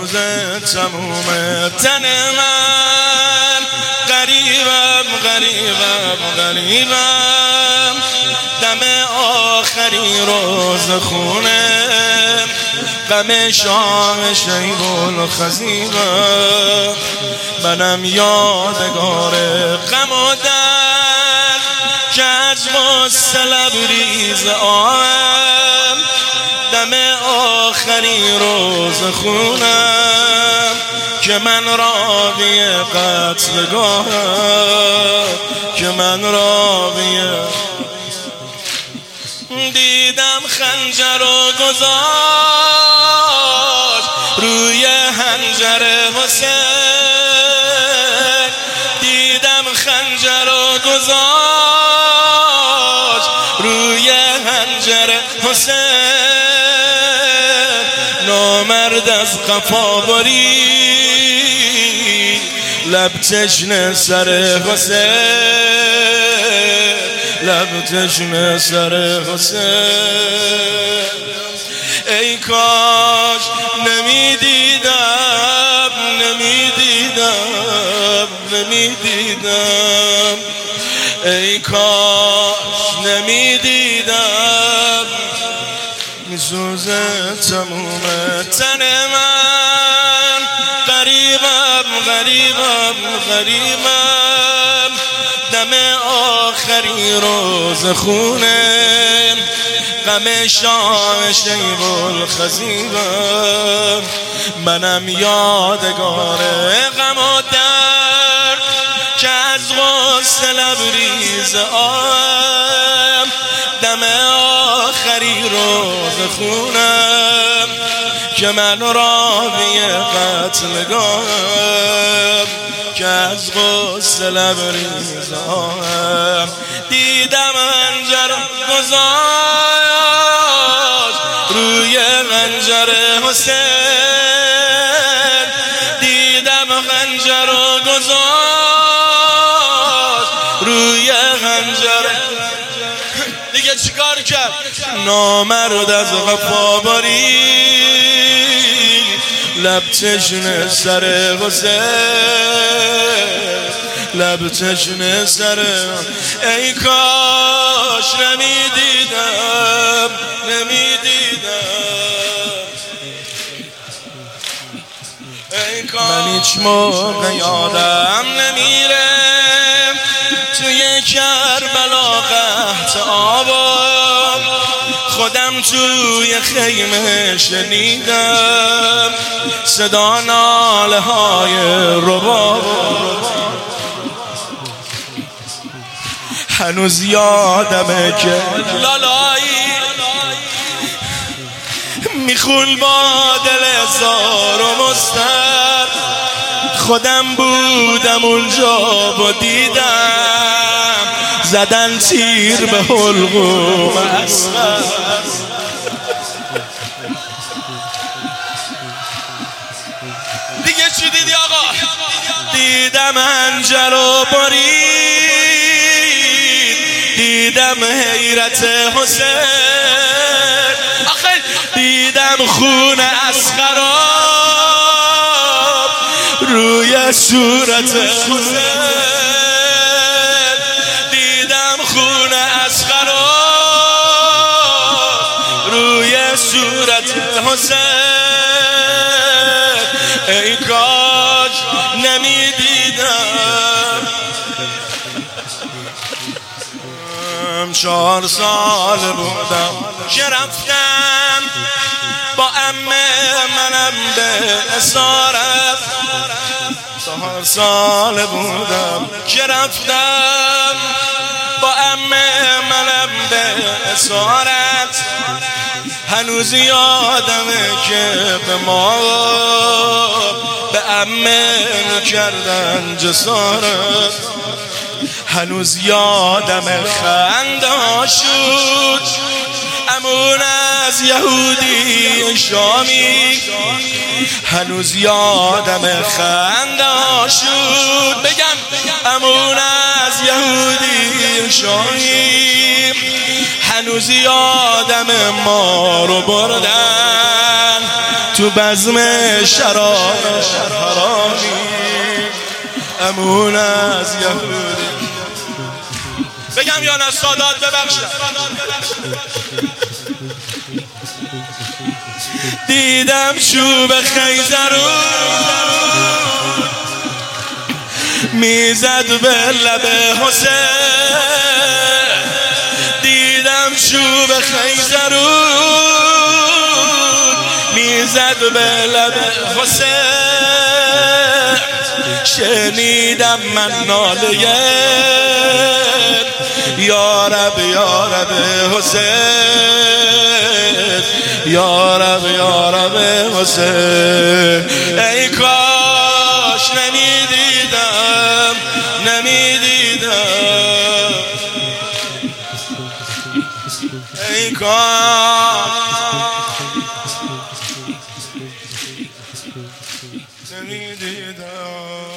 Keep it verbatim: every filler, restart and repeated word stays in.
سوز تموم تن من، غریبم غریبم غریبم، دم آخری روز خونه، غم شام شیب الخزیبم، منم یادگار غم و درد که از غصه لبریز آهم، دم آخری روز خونم که من راوی قتلگاهم، که من راوی دیدم خنجر و گذاشت روی حنجر حسین، دیدم خنجر و گذاشت روی حنجر حسین، نامرد از قفا برید لب تشنه سر حسین، لب تشنه سر حسین. ای کاش نمیدیدم نمیدیدم نمیدیدم، ای کاش نمیدیدم سوز تموم تن من، غریبم غریبم غریبم، دم آخری روز خونه، غم شام شیب الخزیبم، منم یادگار غم و درد که از غصه لبریز آهم، دم آخری روز خونم که من راوی قتلگاهم، که از غصه لبریز آهم، دیدم خنجر گذاشت روی خنجر حسین، دیدم خنجر گذاشت روی خنجر. دیگه چیکار کرد؟ نامرد از قفا برید لب تشنه سر حسین، لب تشنه سر. ای کاش نمیدیدم نمیدیدم، ای کاش. من هیچ موقع یادم نمیره توی کربلا قحط آبم، خودم توی خیمه شنیدم صدا ناله های رباب، هنوز یادمه که لالایی میخون با دل زار و مستر، خودم بودم اونجا و دیدم زدن تیر به حلقوم اصغر. دیگه چی دیدی آقا؟ دیدم حنجر و برید، دیدم حیرت حسین، آخه دیدم خون اصغراب روی صورت حسین، دیدم خون اصغراب روی صورت حسین. ای کاش نمیدیدم. چهار سال بودم که رفتم با عمه منم به اسارت، چهار سال بودم که رفتم با عمه منم به اسارت، هنوز یادمه که به ما به عمه کردن جسارت، هنوز یادمه خنده‌هاشون امون از یهودی شامی هنوز یادم خنداشون. بگم امون از یهودی شامی هنوز یادم ما رو بردن تو بزم شراب حرامی. امون از یهودی. بگم یا نه سادات ببخشم. دیدم چوب خیزرون میزد به لب حسین. دیدم چوب خیزرون میزد به لب حسین. شنیدم من ناله یا رب یا رب حسین، یا رب یا رب حسین. ای کاش نمیدیدم نمیدیدم ای کاش نمیدیدم.